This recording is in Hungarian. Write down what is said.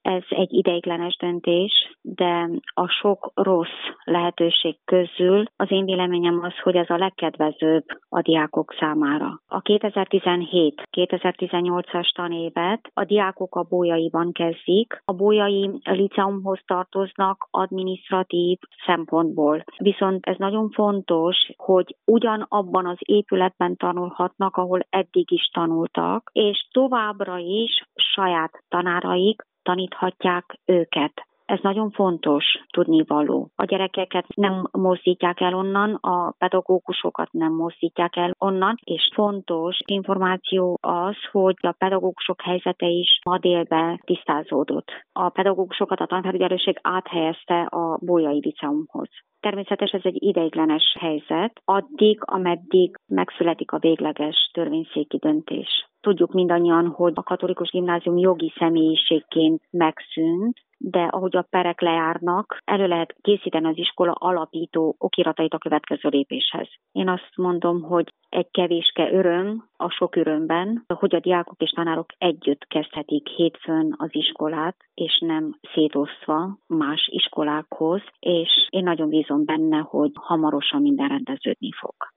Ez egy ideiglenes döntés, de a sok rossz lehetőség közül az én véleményem az, hogy ez a legkedvezőbb a diákok számára. A 2017-2018-as tanévet a diákok a Bolyaiban kezdik. A Bolyai Liceumhoz tartoznak adminisztratív szempontból. Viszont ez nagyon fontos, hogy ugyanabban az épületben tanulhatnak, ahol eddig is tanultak, és továbbra is saját tanáraik taníthatják őket. Ez nagyon fontos tudnivaló. A gyerekeket nem mozdítják el onnan, a pedagógusokat nem mozdítják el onnan, és fontos információ az, hogy a pedagógusok helyzete is ma délben tisztázódott. A pedagógusokat a tanfelügyelőség áthelyezte a Bolyai Liceumhoz. Természetesen ez egy ideiglenes helyzet, addig, ameddig megszületik a végleges törvényszéki döntés. Tudjuk mindannyian, hogy a katolikus gimnázium jogi személyiségként megszűnt, de ahogy a perek lejárnak, elő lehet készíteni az iskola alapító okiratait a következő lépéshez. Én azt mondom, hogy egy kevéske öröm a sok örömben, hogy a diákok és tanárok együtt kezdhetik hétfőn az iskolát, és nem szétosztva más iskolákhoz, és én nagyon bízom benne, hogy hamarosan minden rendeződni fog.